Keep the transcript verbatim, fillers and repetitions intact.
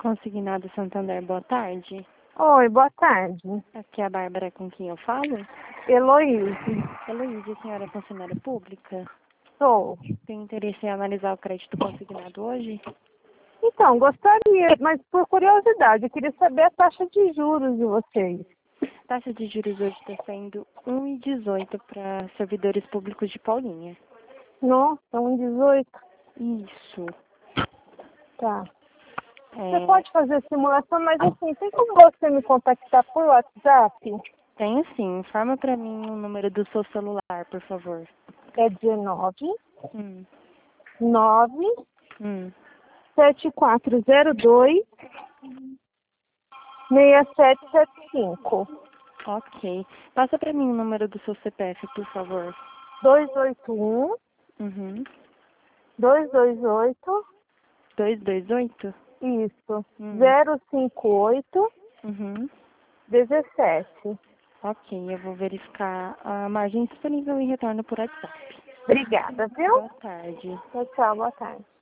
Consignado Santander, boa tarde. Oi, boa tarde. Aqui é a Bárbara, com quem eu falo. Heloíse. Heloísa, a senhora é funcionária pública? Sou. Tem interesse em analisar o crédito consignado hoje? Então, gostaria, mas por curiosidade, eu queria saber a taxa de juros de vocês. A taxa de juros hoje está sendo um vírgula dezoito para servidores públicos de Paulinha. Nossa, um dezoito. Isso. Tá. É, Você pode fazer a simulação, mas assim, tem como você me contactar por WhatsApp? Tenho sim. Informa para mim o número do seu celular, por favor. É dezenove, Hum. nove, Hum. sete quatro zero dois, seis sete sete cinco. Ok. Passa para mim o número do seu C P F, por favor. dois oito um, Uhum. dois dois oito, dois dois oito? isso, Hum. zero cinco oito, Uhum. dezessete. Ok, eu vou verificar a margem disponível e retorno por WhatsApp. Obrigada, viu? Boa tarde. Tchau, tchau, boa tarde.